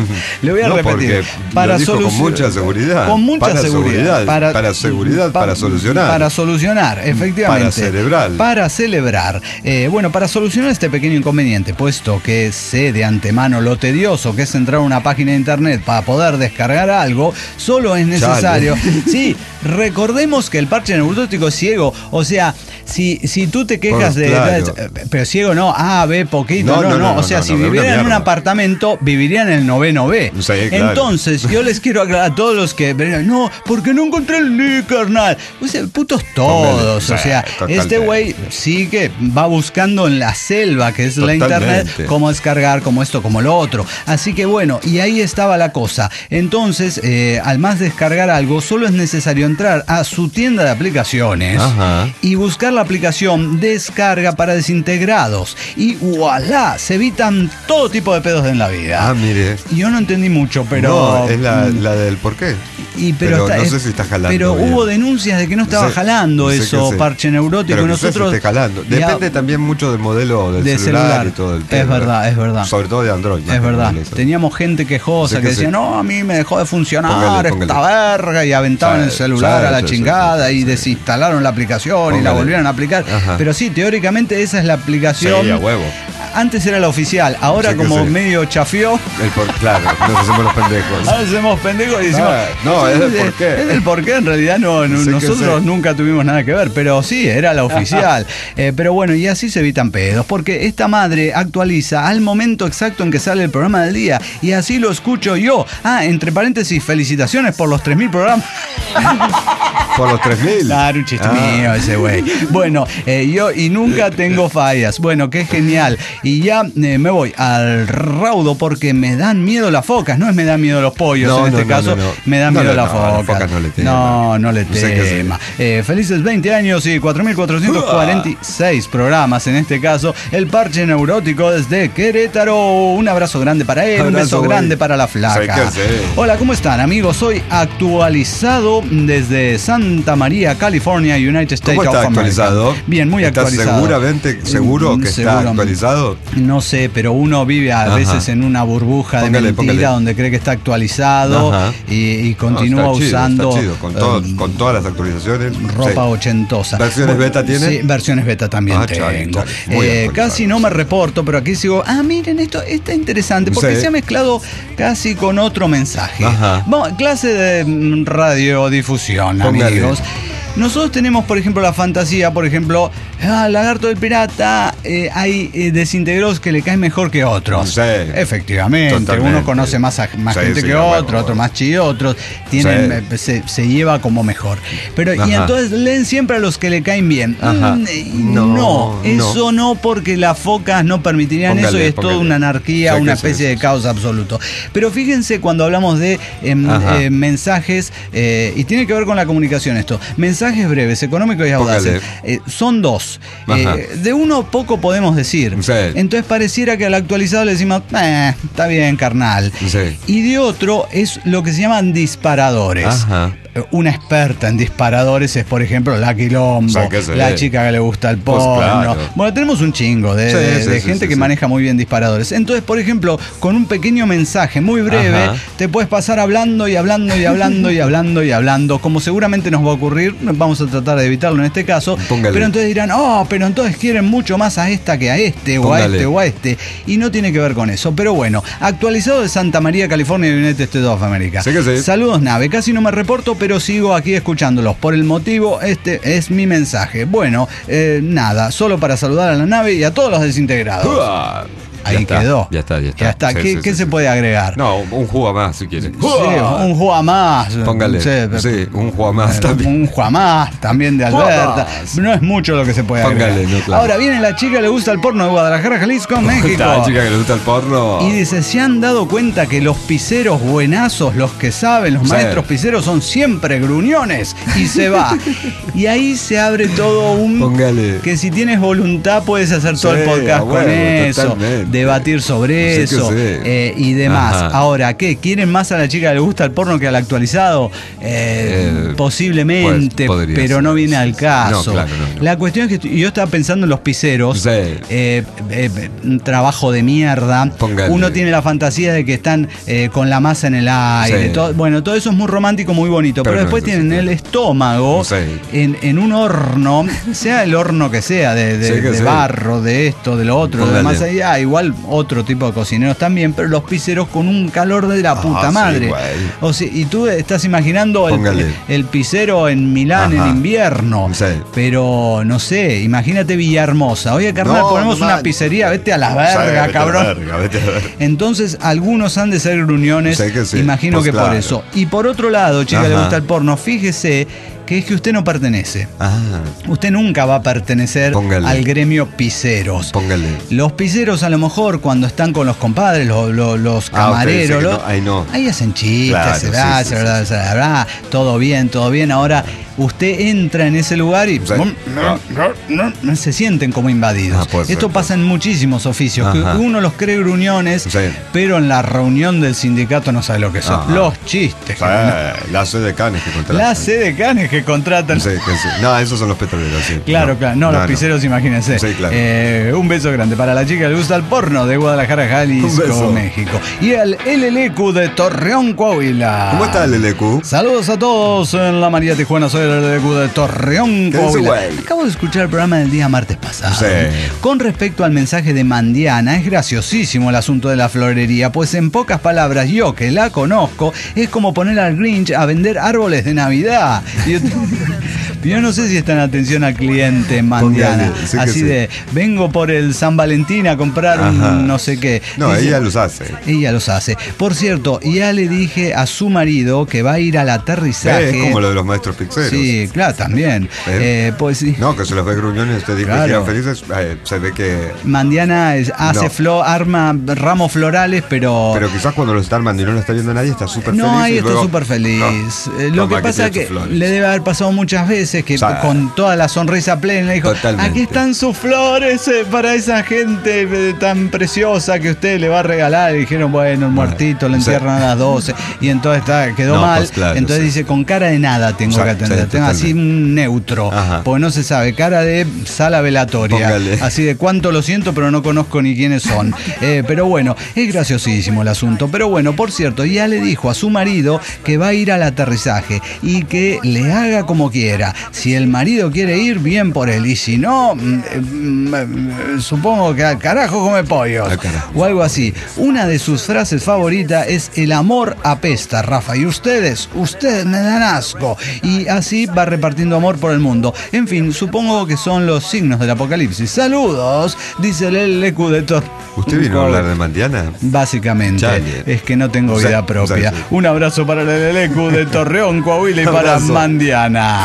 Le voy a No, repetir. porque lo dijo con mucha seguridad. Con mucha Para seguridad. seguridad, para seguridad, para solucionar. Para solucionar, efectivamente. Para celebrar. Para celebrar. Eh, bueno, para solucionar este pequeño inconveniente, puesto que sé de antemano lo tedioso que es entrar a una página de internet para poder descargar algo, solo es necesario. Chale. Sí, recordemos que el parche neurótico es ciego. O sea, si, si tú te quejas Pues, de, claro. de- Pero ciego no, A, B, poquito. No, No, no, no, no. no, O sea, no, si no, viviera una en un mierda. apartamento, viviría en el noveno B. Sí, claro. Entonces, yo les quiero aclarar a todos los que ven, no, porque no encontré el link, carnal. O sea, putos todos. Póngale. O sea, Sí, totalmente. este güey sí que va buscando en la selva que es la Totalmente. internet cómo descargar, como esto, como lo otro. Así que bueno, y ahí estaba la cosa. Entonces, eh, al más descargar algo, solo es necesario entrar a su tienda de aplicaciones Ajá. y buscar la aplicación Descarga para Desintegrados. Y voilà, se evitan todo tipo de pedos en la vida. Ah, mire. Y yo no entendí mucho, pero... No, es la, la del por qué. Y pero, Pero está- no es- sé si está jalando Pero bien. hubo denuncias de que no estaba Sí, jalando sí que eso, sí. parche neurótico. Pero Y quizás nosotros. esté jalando. Ya- Depende también mucho del modelo del de celular, celular. y todo el Es tema. verdad, es verdad. Sobre todo de Android. más Es que verdad. nada eso. Teníamos gente quejosa Sí que que decía, sí. no, a mí me dejó de funcionar Póngale, póngale. esta verga, y aventaban Sí, el celular sí, a la sí, sí, chingada sí, y sí. desinstalaron la aplicación y la Póngale. volvieron a aplicar. Ajá. Pero sí, teóricamente esa es la aplicación. Sí, a huevo. Antes era la oficial, ahora Sí que como sí. medio chafió. El por, claro, nos hacemos los pendejos. Ahora hacemos pendejos y decimos. Ah, no, es del porqué. Es del porqué, en realidad no, no- Sí que nosotros sí. nunca tuvimos nada que ver, pero sí, era la oficial. Eh, pero bueno, y así se evitan pedos, porque esta madre actualiza al momento exacto en que sale el programa del día, y así lo escucho yo. Ah, entre paréntesis, felicitaciones por los tres mil programas. Por los tres mil. Claro, un chiste Ah. mío ese güey. Bueno, eh, yo y nunca tengo fallas. Bueno, qué genial. Y ya eh, me voy al raudo porque me dan miedo las focas. No es me dan miedo los pollos No, en este no, no, caso. no, no. Me dan No, miedo no, las no, las focas. focas no le tema. No, no le Sé que sí. tema. Eh, felices veinte años y cuatro mil cuatrocientos cuarenta y seis programas en este caso. El parche neurótico desde Querétaro. Un abrazo grande para él. un Abrazo, beso güey. grande para la Sé flaca. que sí. Hola, ¿cómo están, amigos? Soy actualizado desde Santa María, California, United States ¿Cómo está of America. actualizado? Bien, muy ¿Estás actualizado. seguramente seguro Mm, que seguro. está actualizado? No sé, pero uno vive a Ajá. veces en una burbuja Póngale, de mentira póngale. donde cree que está actualizado Ajá. y, y continúa No, está chido, usando está chido, con, todo- eh, con todas las actualizaciones. ropa Sí. ochentosa. ¿Versiones Bueno, beta tiene? Sí, versiones beta también Ah, tengo. chale, chale, muy Eh, actualizado. casi no me reporto, pero aquí sigo. Ah, miren, esto está interesante porque Sí. se ha mezclado casi con otro mensaje. Ajá. Vamos, clase de mm, radiodifusión, Póngale. amigos. Nosotros tenemos, por ejemplo, la fantasía, por ejemplo, ah, Lagarto del Pirata, eh, hay eh, desintegrados que le caen mejor que otros. Sí. Efectivamente, Totalmente. uno conoce más, a- más Sí, gente sí, que a huevo, otro, a otro huevo. más chido, otros tienen, Sí. eh, se, se lleva como mejor. Pero, y Ajá. entonces leen siempre a los que le caen bien. Ajá. Mm, eh, No, no, no. eso no, porque las focas no permitirían Póngale, eso y es toda póngale. una anarquía, Sí, una que sí, especie sí, de sí. caos absoluto. Pero fíjense cuando hablamos de em, Ajá. eh, mensajes, eh, y tiene que ver con la comunicación esto, mensajes breves, económicos y audaces. Póngale. Eh, son dos. Ajá. Eh, de uno poco podemos decir. Sí. Entonces pareciera que al actualizado le decimos, eh, está bien, carnal. Sí. Y de otro es lo que se llaman disparadores. Ajá. una experta en disparadores es, por ejemplo, la Quilombo, O sea, que se la ve. chica que le gusta el Pues porno. claro. Bueno, tenemos un chingo de, Sí, de- sí, de sí, gente sí, que sí. maneja muy bien disparadores. Entonces, por ejemplo, con un pequeño mensaje muy breve, Ajá. te puedes pasar hablando y hablando y hablando y hablando y hablando, como seguramente nos va a ocurrir. Vamos a tratar de evitarlo en este caso. Póngale. Pero entonces dirán, oh, pero entonces quieren mucho más a esta que a este, o a Póngale. este, o a este. Y no tiene que ver con eso. Pero bueno, actualizado de Santa María, California, United States of America. Sí que sí. Saludos, nave. Casi no me reporto, pero sigo aquí escuchándolos. Por el motivo, este es mi mensaje. Bueno, eh, nada, solo para saludar a la nave y a todos los desintegrados. Uah. Ahí Ya está, quedó. Ya está, ya está. Ya está. Sí, ¿Qué, sí, qué sí, se sí. puede agregar? No, un juego más si quieres. Sí, un juego más. Póngale. Sí, Sí, un juego más también. Un juego más también de Alberta. Juegas. No es mucho lo que se puede Póngale, agregar. no, claro. Ahora viene la chica, le gusta el porno de Guadalajara, Jalisco, México. Esta chica que le gusta el porno. Y dice, ¿se han dado cuenta que los piseros buenazos, los que saben, los Sí. maestros piseros son siempre gruñones? Y se va. Y ahí se abre todo un... Póngale. Que si tienes voluntad puedes hacer todo Sí, el podcast a con huevo, eso, totalmente. debatir sobre Sí que eso sí. eh, y demás. Ajá. Ahora, ¿qué? ¿Quieren más a la chica que le gusta el porno que al actualizado? Eh, Eh, posiblemente, pues, podría pero ser. no viene al caso. No, claro, no, no. La cuestión es que yo estaba pensando en los piseros. Sí. Eh, eh, un trabajo de mierda. Póngale. Uno tiene la fantasía de que están eh, con la masa en el aire. Sí. Todo- bueno, todo eso es muy romántico, muy bonito. Pero, Pero no después es tienen así, el estómago Sí. en, en un horno, sea el horno que sea, de, de- Sí que de sí. barro, de esto, de lo otro, de Póngale. más allá. Igual otro tipo de cocineros también, pero los piseros con un calor de la puta sí, madre. güey. O sea, y tú estás imaginando el, Póngale. el pisero en Milán Ajá. en invierno. Sí. Pero no sé, imagínate Villahermosa. Oye, carnal, No, ponemos no una manches. pizzería, vete a la Sí, verga, vete a la cabrón. verga, vete a la verga. Entonces, algunos han de ser gruñones. Sí que sí, Imagino pues que por claro. eso. Y por otro lado, chica, le Ajá. gusta el porno. Fíjese que es que usted no pertenece. Ah, Usted nunca va a pertenecer Póngale. al gremio piseros. póngale. Los piseros, a lo mejor, cuando están con los compadres, los, los- los Ah, usted dice camareros, que lo- no, ahí no. ahí hacen chistes, Claro, se da, sí, se sí, da, sí, se da, bla, todo bien, todo bien. Ahora, usted entra en ese lugar y Sí. no se sienten como invadidos. Ah, puede ser, Esto puede pasa en muchísimos oficios, que Ajá. uno los cree gruñones, Sí. pero en la reunión del sindicato no sabe lo que son. Ajá. Los chistes. que- Sí, la sede de canes que contratan. Las sedecanes que contratan. Sí, que sí. No, esos son los petroleros, sí. Claro, claro. No, los no. piseros, imagínense. Sí, claro. Eh, un beso grande para la chica que le gusta el porno de Guadalajara, Un Jalisco, beso. México. Y el L L Q de Torreón, Coahuila. ¿Cómo está el L Q? Saludos a todos en la María Tijuana, soy el L L Q de Torreón, ¿Qué dice, Coahuila. güey? Acabo de escuchar el programa del día martes pasado. Sí. Con respecto al mensaje de Mandiana, es graciosísimo el asunto de la florería, pues en pocas palabras, yo que la conozco, es como poner al Grinch a vender árboles de Navidad. Yo, yo no sé si está en atención al cliente, Mandiana. Póngale, sí que Así sí. de, vengo por el San Valentín a comprar Ajá. un no sé qué. No, Dice- ella los hace. ella los hace. Por cierto, ya le dije a su marido que va a ir al aterrizaje. Es como lo de los maestros pixeros. Sí, claro, también. ¿Eh? Eh, pues sí. No, que se los ve gruñones, usted dijo Claro. que eran felices, eh, se ve que... Mandiana es- hace No. flor, arma ramos florales, pero. Pero quizás cuando lo está armando y no lo está viendo nadie, está súper feliz. no, ahí y está luego- súper feliz. No, Eh, Lo toma, que pasa es tiene que sus flores. le debe haber pasado muchas veces que Sí. con toda la sonrisa plena le dijo: Totalmente. aquí están sus flores eh, para esa gente eh, tan preciosa que usted le va a regalar. Y dijeron: bueno, el muertito lo Sí. entierran a las doce. Y entonces está, quedó No, mal. pues claro, entonces sí. dice: con cara de nada tengo Sí, que atender. sí, tengo así totalmente. un neutro. Ajá. Porque no se sabe. Cara de sala velatoria. Póngale. Así de cuánto lo siento, pero no conozco ni quiénes son. Eh, pero bueno, es graciosísimo el asunto. Pero bueno, por cierto, ya le dijo a su marido que va a ir al aterrizaje y que le haga como quiera. Si el marido quiere ir, bien por él. Y si no, mm, eh, mm, eh, supongo que al carajo come pollos. Al carajo. O algo así. Una de sus frases favoritas es: el amor apesta, Rafa. Y ustedes, ustedes me dan asco. Y así va repartiendo amor por el mundo. En fin, supongo que son los signos del apocalipsis. Saludos, dice el L L Q de Tor. ¿Usted vino a hablar de Mandiana? Básicamente, Chale. es que no tengo O sea, vida o propia. sea, sí. Un abrazo para el L L Q de Torreón, Coahuila y para Abrazo. Mandiana.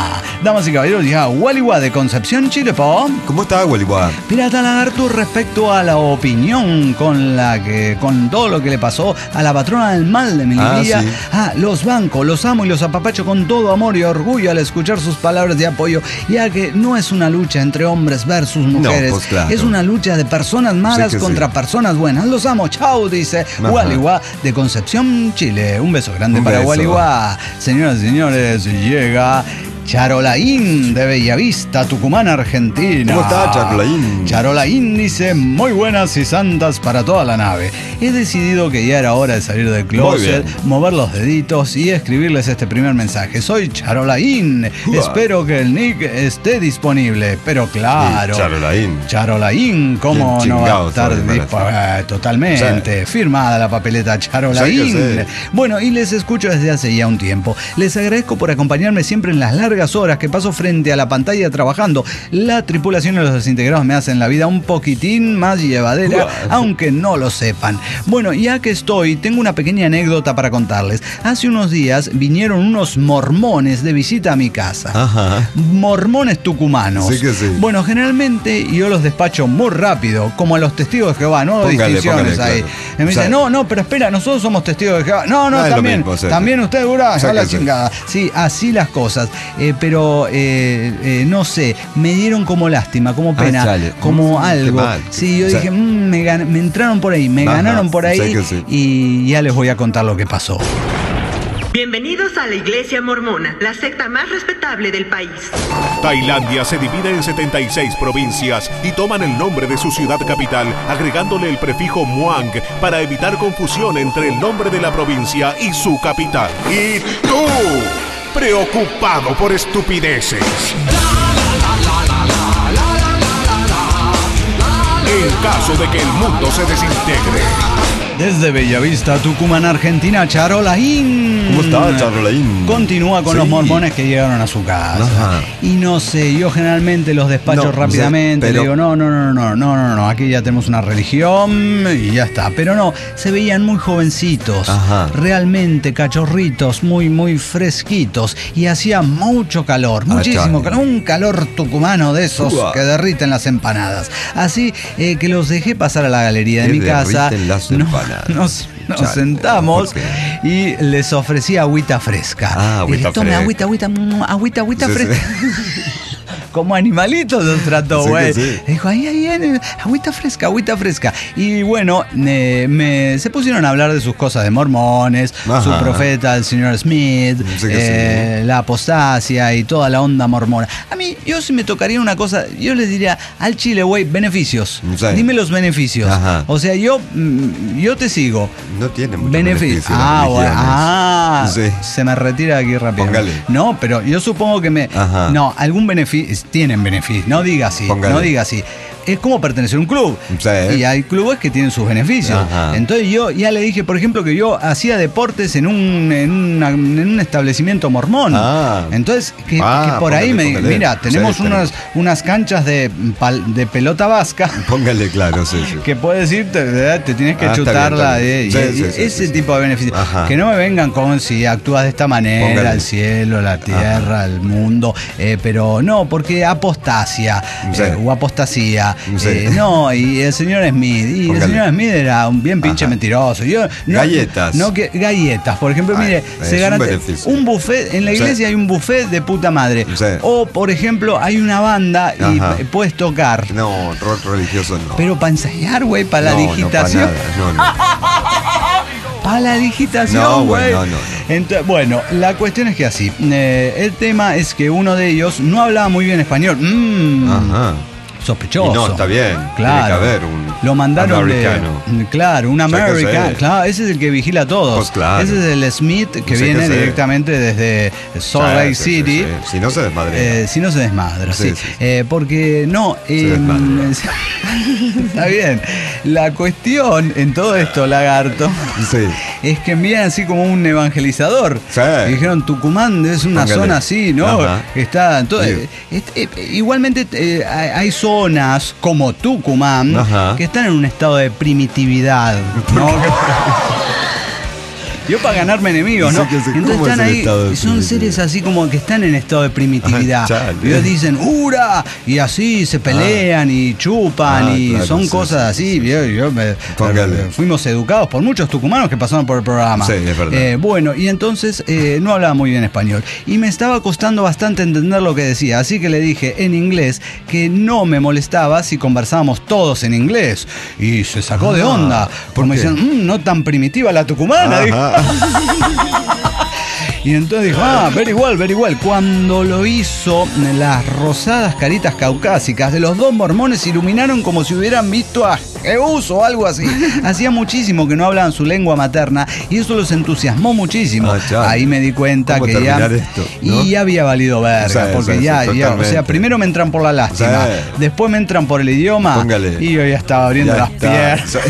Damas y caballeros, ya Gualeguá de Concepción, Chile, po. ¿Cómo está, Gualeguá? Pirata Lagarto, respecto a la opinión con la que, con todo lo que le pasó a la patrona del mal de Melipilla, Ah, sí. ah, los banco, los amo y los apapacho con todo amor y orgullo al escuchar sus palabras de apoyo, ya que no es una lucha entre hombres versus mujeres, pues claro. es una lucha de personas malas Sí que contra sí. personas buenas. Los amo, chao, dice Ajá. Gualeguá de Concepción, Chile. Un beso grande Un para beso. Gualeguá. Señoras y señores, llega Charolaín de Bellavista, Tucumán, Argentina. ¿Cómo está, Charolaín? Charolaín dice: muy buenas y santas para toda la nave. He decidido que ya era hora de salir del closet, bien. mover los deditos y escribirles este primer mensaje. Soy Charolaín. Uah. Espero que el nick esté disponible. Pero claro. Sí, Charolaín. Charolaín, ¿cómo Bien no va a chingados estar saben para disponible? Eh, Totalmente. Firmada la papeleta Charolaín. Sí que sí. Bueno, y les escucho desde hace ya un tiempo. Les agradezco por acompañarme siempre en las largas horas que paso frente a la pantalla trabajando. La tripulación y los desintegrados me hacen la vida un poquitín más llevadera, Uah. aunque no lo sepan. Bueno, ya que estoy, tengo una pequeña anécdota para contarles. Hace unos días vinieron unos mormones de visita a mi casa. Ajá. Mormones tucumanos. Sí que sí. Bueno, generalmente yo los despacho muy rápido, como a los testigos de Jehová, no Póngale, distinciones póngale, ahí. claro. Y me dicen, O sea, no, no, pero espera, nosotros somos testigos de Jehová. No, no, Ah, es lo también, mismo, sí, también sí. usted, dura, O sea ya la que sí. chingada. Sí, así las cosas. Eh, pero, eh, eh, no sé, me dieron como lástima, como pena, Ah, chale. como Mm, algo. qué mal. Sí, yo O sea, dije, mm, me, gan- me entraron por ahí, me Ajá, ganaron por ahí sé que sí. y ya les voy a contar lo que pasó. Bienvenidos a la Iglesia Mormona, la secta más respetable del país. Tailandia se divide en setenta y seis provincias y toman el nombre de su ciudad capital, agregándole el prefijo Muang para evitar confusión entre el nombre de la provincia y su capital. Y tú, preocupado por estupideces. En caso de que el mundo se desintegre. Desde Bellavista, Tucumán, Argentina, Charolaín. ¿Cómo está, Charolaín? Continúa con Sí. los mormones que llegaron a su casa. Ajá. Y no sé, yo generalmente los despacho No, rápidamente. sí, pero- Le digo, no, no, no, no, no, no, no, aquí ya tenemos una religión y ya está. Pero no, se veían muy jovencitos. Ajá. Realmente cachorritos, muy, muy fresquitos. Y hacía mucho calor, muchísimo chale. calor. Un calor tucumano de esos Uah. que derriten las empanadas. Así eh, que los dejé pasar a la galería de Que mi casa. derriten las No, empanadas. Nos, nos Chale, sentamos ¿por y les ofrecí agüita fresca. Ah, Y dije, agüita tome fresca. agüita, agüita, mm, agüita, agüita Sí, sí. fresca. Como animalitos los trató, Sí que güey. sí. Dijo, ay, ay, ay, agüita fresca, agüita fresca. Y bueno, eh, me, se pusieron a hablar de sus cosas de mormones, Ajá. su profeta, el señor Smith, Sí que eh, sí. la apostasia y toda la onda mormona. A mí, yo si me tocaría una cosa, yo les diría al Chile, güey, beneficios. Sí. Dime los beneficios. Ajá. O sea, yo, mm, yo te sigo. No tiene mucho Beneficio. beneficio. Ah, las bueno. religiones. Ah, Sí. se me retira de aquí rápido. Póngale. No, pero yo supongo que me. Ajá. No, algún beneficio. Tienen beneficio. No diga así. Póngale. No diga así. Es como pertenecer a un club. Sí. Y hay clubes que tienen sus beneficios. Ajá. Entonces yo ya le dije, por ejemplo, que yo hacía deportes en un, en una- en un establecimiento mormón. Ah. Entonces, que, Ah, que por ahí póngale, me póngale. mira, tenemos Sí, unas, tenemos. unas canchas de, pal- de pelota vasca. Póngale claro, sí, sí. Que puedes ir, te, te tienes que Ah, está bien, chutarla. está bien. eh, Sí, y- sí, y sí, ese sí, tipo sí. de beneficios. Ajá. Que no me vengan con si actúas de esta manera, Póngale. el cielo, la tierra, el mundo. eh, pero no, porque apostasia Sí. eh, o apostasía. Sí. eh, no, y el señor Smith. Y Póngale. el señor Smith era un bien pinche Ajá. mentiroso. Yo, no, Galletas. No, que, galletas. Por ejemplo, Ay, mire, es se un garante- beneficio. un buffet. En la Sí. iglesia hay un buffet de puta madre. Sí. O, por ejemplo, hay una banda y Ajá. p- puedes tocar. No, rock religioso no. Pero para ensayar, güey, para la No, digitación. No, para nada. No, no. Para la digitación, No, güey. bueno, no, no. Entonces, bueno, la cuestión es que así. eh, el tema es que uno de ellos no hablaba muy bien español. Mm, Ajá. Sospechoso. Y no, está bien. Claro. Tiene que haber un Lo mandaron americano. de. Claro, un O sea, que American. sé. Claro, ese es el que vigila a todos. Pues claro. Ese es el Smith que O sea, viene que sé. directamente desde Salt Lake Sí, sí, City. sí, sí. Si no se desmadre. Eh, si no se desmadra, sí. Sí, sí, sí. Eh, porque no. eh, desmadra. está bien. La cuestión en todo esto, lagarto, Sí. es que envían así como un evangelizador. Sí. Y dijeron, Tucumán es una Póngale. zona así, ¿no? Ajá. Que está. Entonces, este, eh, igualmente eh, hay, hay zonas como Tucumán Ajá. que están en un estado de primitividad. ¿no? Yo para ganarme enemigos, ¿no? Sí, que sí. Entonces ¿Cómo están es el ahí, estado de son primitividad? seres así como que están en estado de primitividad. Ah, chale. Y ellos dicen, ¡hura! Y así se pelean y chupan Ah, y claro, son sí, cosas sí, así. sí, Yo, yo me- Póngale. fuimos educados por muchos tucumanos que pasaron por el programa. Sí, es verdad. Eh, bueno, y entonces eh, no hablaba muy bien español. Y me estaba costando bastante entender lo que decía. Así que le dije en inglés que no me molestaba si conversábamos todos en inglés. Y se sacó de Ah, onda. ¿por Como qué? diciendo, "Mm, no tan primitiva la tucumana", dijo. Ajá. Y entonces dijo, ah, very well, very well. Cuando lo hizo, las rosadas caritas caucásicas de los dos mormones se iluminaron como si hubieran visto a Jesús o algo así. Hacía muchísimo que no hablaban su lengua materna y eso los entusiasmó muchísimo. Ah, chale. Ahí me di cuenta ¿Cómo que ya... terminar esto, no? Y ya había valido verga, Sí, porque sí, ya, sí, ya, o sea, totalmente. primero me entran por la lástima, Sí. después me entran por el idioma. Póngale. Y yo ya estaba abriendo Ya las está. piernas. Sí.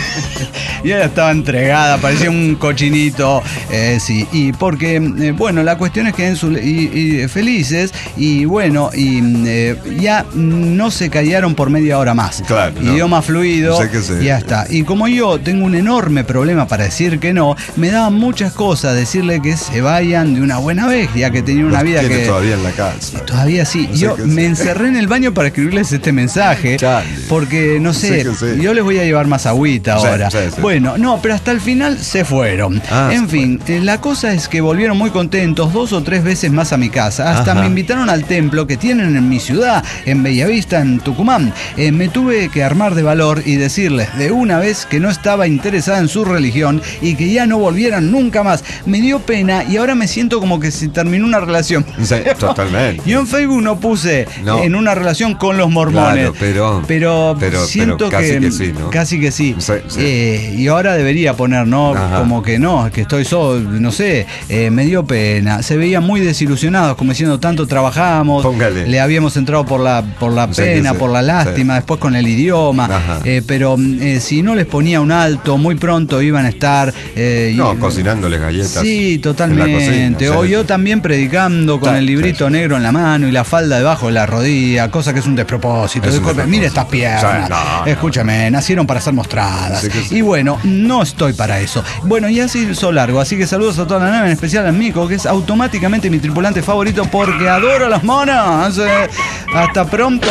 Y ella estaba entregada, parecía un cochinito, eh, sí. Y porque, eh, bueno, la cuestión es que en su, y, y felices, y bueno, y eh, ya no se callaron por media hora más. Claro, no. Idioma fluido, Sé que sí. y ya está. Y como yo tengo un enorme problema para decir que no, me daban muchas cosas decirle que se vayan de una buena vez, ya que tenía una Los vida tiene que... todavía en la casa. Todavía sí. Sé Yo que me sí. encerré en el baño para escribirles este mensaje. Chale. Porque, no sé, Sé que sí. yo les voy a llevar más agüita Sí, ahora. sí, sí. Bueno, no, pero hasta el final se fueron. Ah, en se fin, eh, la cosa es que volvieron muy contentos dos o tres veces más a mi casa. Hasta Ajá. me invitaron al templo que tienen en mi ciudad, en Bellavista, en Tucumán. Eh, me tuve que armar de valor y decirles de una vez que no estaba interesada en su religión y que ya no volvieran nunca más. Me dio pena y ahora me siento como que se terminó una relación. Sí, totalmente. Yo en Facebook no puse No. en una relación con los mormones. Claro, pero- pero, pero- siento pero casi que, que sí, ¿no? Casi que sí. Sí, sí. Eh, y ahora debería poner, ¿no? Ajá. Como que no, que estoy solo, no sé. Eh, me dio pena. Se veían muy desilusionados, como diciendo tanto trabajamos. Póngale. Le habíamos entrado por la, por la Sí, pena, que sí, por la lástima, después con el idioma. Ajá. Eh, pero eh, si no les ponía un alto, muy pronto iban a estar. eh, y- No, cocinándoles galletas. Sí, en la totalmente. cocina, O sí. yo también predicando con Sí, el librito sí, sí. negro en la mano y la falda debajo de la rodilla, cosa que es un despropósito. Es un Disculpe, despropósito. mire estas piernas. Sí, no, no. Escúchame, nacieron para ser mostradas. Sí que sí. Y bueno, no estoy para eso. Bueno, ya se hizo largo, así que saludos a toda la nave, en especial a Mico, que es automáticamente mi tripulante favorito porque adoro a los monos. Eh, hasta pronto.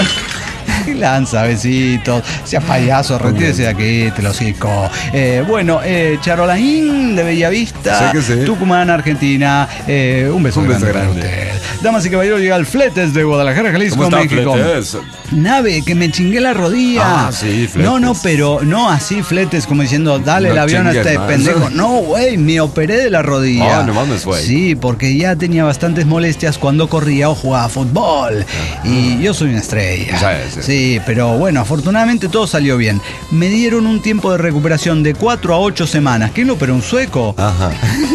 Lanza, besitos. Sea payaso, retírese de aquí, te lo hocico. Eh, bueno, eh, Charolaín de Bellavista, Sé que sí. Tucumán, Argentina. Eh, un beso, Un beso grande, grande. para usted. Damas y caballeros, llega el Fletes de Guadalajara, Jalisco, ¿Cómo está, México. Fletes? Nave, que me chingué la rodilla. Ah, sí, Fletes. No, no, pero no así, Fletes, como diciendo, dale No el avión a chingues este más. pendejo. No, güey, me operé de la rodilla. Ah, no mames, güey. Sí, porque ya tenía bastantes molestias cuando corría o jugaba fútbol. Y yo soy una estrella. Sí, sí. Sí, pero bueno, afortunadamente todo salió bien. Me dieron un tiempo de recuperación de cuatro a ocho semanas. ¿Quién lo operó? ¿Un sueco? Ajá.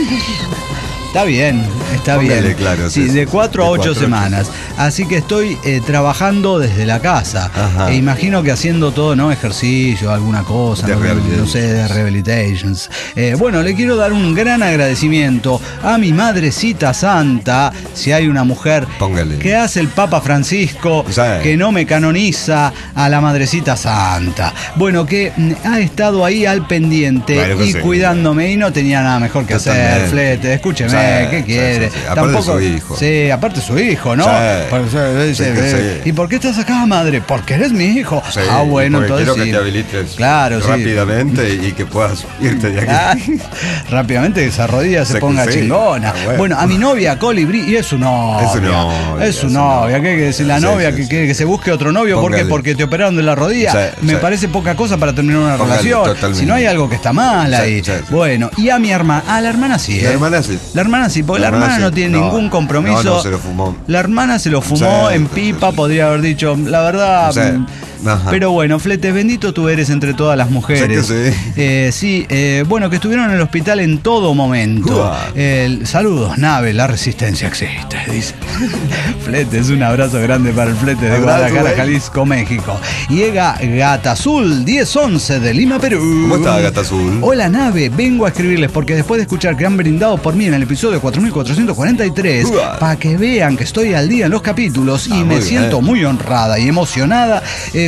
Está bien, está Póngale bien. claro, sí, sí, de sí, cuatro a de ocho cuatro a ocho. semanas. Así que estoy eh, trabajando desde la casa. Ajá. E imagino que haciendo todo, ¿no? Ejercicio, alguna cosa. De no, rehabilitations. no sé, de rehabilitations. Eh, bueno, le quiero dar un gran agradecimiento a mi madrecita santa, si hay una mujer Póngale. que hace el Papa Francisco, Sí. que no me canoniza a la madrecita santa. Bueno, que mm, ha estado ahí al pendiente Bueno, pues y sí. cuidándome y no tenía nada mejor que hacer, Totalmente. Flete. Escúcheme, Sí, ¿qué sí, quiere? sí, sí. Aparte su hijo. Sí, aparte su hijo, ¿no? Sí. Por- dice, Sí que eh, sí. ¿Y por qué estás acá, madre? Porque eres mi hijo. Sí, ah, bueno, porque entonces quiero sí. que te habilites Claro, sí. rápidamente y que puedas irte de aquí. Ah, rápidamente que esa rodilla se Sé que ponga sí. chingona. Ah, bueno. Bueno, a mi novia Colibrí, y es su novia. Es su novia, Es su es su novia. novia. ¿Qué hay que decir? La Sí, novia sí, que sí. quiere que se busque otro novio. ¿Por qué? Póngale. Porque te operaron de la rodilla. Sí, Me sí. parece poca cosa para terminar una Póngale, relación. totalmente. Si no hay algo que está mal Sí, ahí. sí, sí. Bueno, y a mi hermana. Ah, la hermana sí. La ¿eh? hermana sí. La hermana sí, porque la, La hermana, hermana no sí. tiene No, ningún compromiso. no, no, se lo fumó. La hermana se lo fumó Sí, en sí, pipa, sí. podría haber dicho, la verdad. Sí. mm, Ajá. Pero bueno, Flete, bendito tú eres entre todas las mujeres. Sé que sí. Eh, sí, eh, bueno, que estuvieron en el hospital en todo momento. Guau. El- saludos, nave, la resistencia existe, dice. Flete, es un abrazo grande para el Flete de Abrazo, Guadalajara, güey. Jalisco, México. Llega Gata Azul diez once de Lima, Perú. ¿Cómo está, Gata Azul? Hola, nave, vengo a escribirles porque después de escuchar que han brindado por mí en el episodio cuatro mil cuatrocientos cuarenta y tres, Guau. para que vean que estoy al día en los capítulos y Ah, me muy siento bien. muy honrada y emocionada, eh,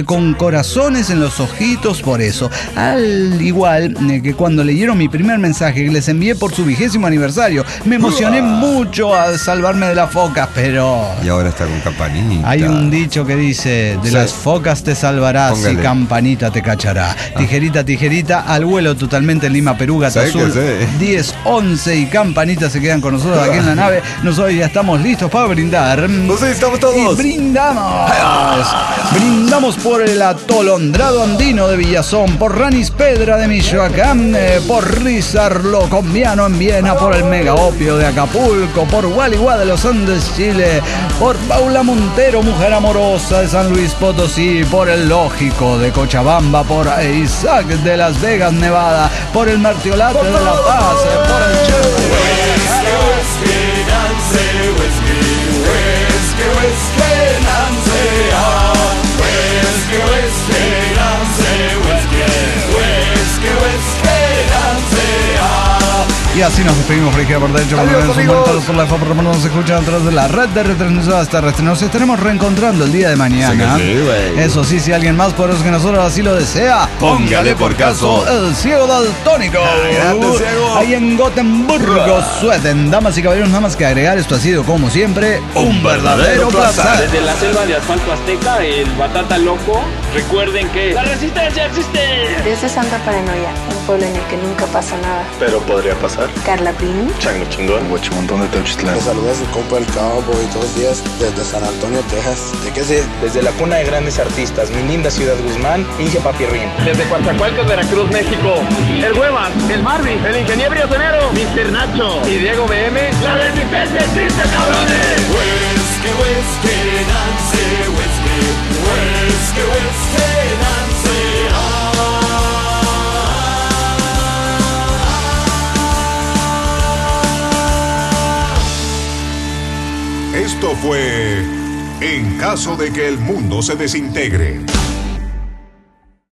eh, con corazones en los ojitos por eso. Al igual eh, que cuando leyeron mi primer mensaje que les envié por su vigésimo aniversario. Me emocioné mucho al salvarme de las focas, pero... Y ahora está con campanita. Hay un dicho que dice, de Sí. las focas te salvarás Póngale. y campanita te cachará. Tijerita, tijerita, al vuelo totalmente en Lima, Perú, Gata ¿Sabes Azul. qué sé? diez, once y campanita se quedan con nosotros aquí en la nave. Nosotros ya estamos listos para brindar. No sé, estamos todos. Y brindamos. Brindamos por el atolondrado andino de Villazón, por Ranis Pedra de Michoacán, eh, por Rizarlo Combiano en Viena, por el Mega Opio de Acapulco, por Gualeguay de los Andes, Chile, por Paula Montero, mujer amorosa de San Luis Potosí, por el Lógico de Cochabamba, por Isaac de Las Vegas, Nevada, por el Martiolate de La Paz, eh, por el Che. Y así nos despedimos por izquierda, por derecha, por Adiós, derecha, amigos. por por la F A P, por nos escuchan a través de la red de retransmisoras terrestres. Nos estaremos reencontrando el día de mañana. Sí que sí, güey. Eso sí, si alguien más poderoso que nosotros así lo desea, Póngale por caso. el ciego daltónico. grande ciego. Ahí en Gotemburgo, Sueden. Damas y caballeros, nada más que agregar, esto ha sido como siempre un verdadero placer. Desde la selva de asfalto azteca, el batata loco, recuerden que la resistencia existe. Desde Santa Paranoia, un pueblo en el que nunca pasa nada. Pero podría pasar. Carla Pini. Chango chingón. Huachimontón de Teuchitlán. Te saluda su compa el Cowboy todos los días desde San Antonio, Texas. ¿De qué sé? Desde la cuna de grandes artistas, mi linda ciudad Guzmán, Inge Papirrín. Desde Coatzacoalcos, Veracruz, México, el Huevas, el Marvin, el ingeniero Rionero, mister Nacho y Diego B M. ¡La resistencia existe, cabrones! Whisky, whisky, Nancy, whisky, whisky, whisky, Nancy, Esto fue En caso de que el mundo se desintegre.